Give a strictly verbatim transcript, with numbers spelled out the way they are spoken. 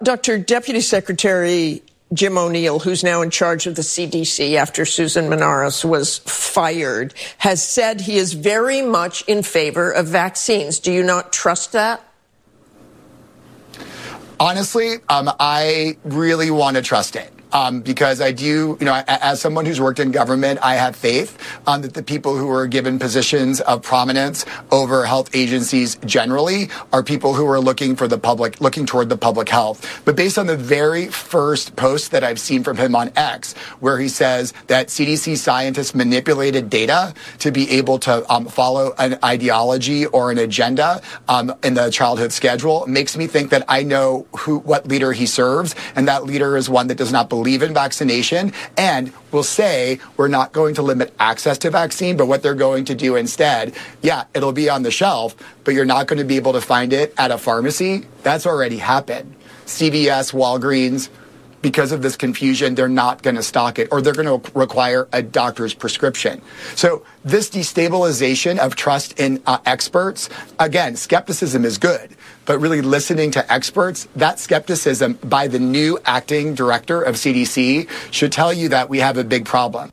Doctor Deputy Secretary Jim O'Neill, who's now in charge of the C D C after Susan Manaras was fired, has said he is very much in favor of vaccines. Do you not trust that? Honestly, um, I really want to trust it. Um, because I do, you know, as someone who's worked in government, I have faith um, that the people who are given positions of prominence over health agencies generally are people who are looking for the public, looking toward the public health. But based on the very first post that I've seen from him on X, where he says that C D C scientists manipulated data to be able to um, follow an ideology or an agenda um, in the childhood schedule, makes me think that I know who, what leader he serves, and that leader is one that does not believe believe in vaccination and will say we're not going to limit access to vaccine, but what they're going to do instead, yeah, it'll be on the shelf, but you're not going to be able to find it at a pharmacy. That's already happened. C V S, Walgreens, because of this confusion, they're not going to stock it, or they're going to require a doctor's prescription. So this destabilization of trust in uh, experts, again, skepticism is good, but really listening to experts, that skepticism by the new acting director of C D C should tell you that we have a big problem.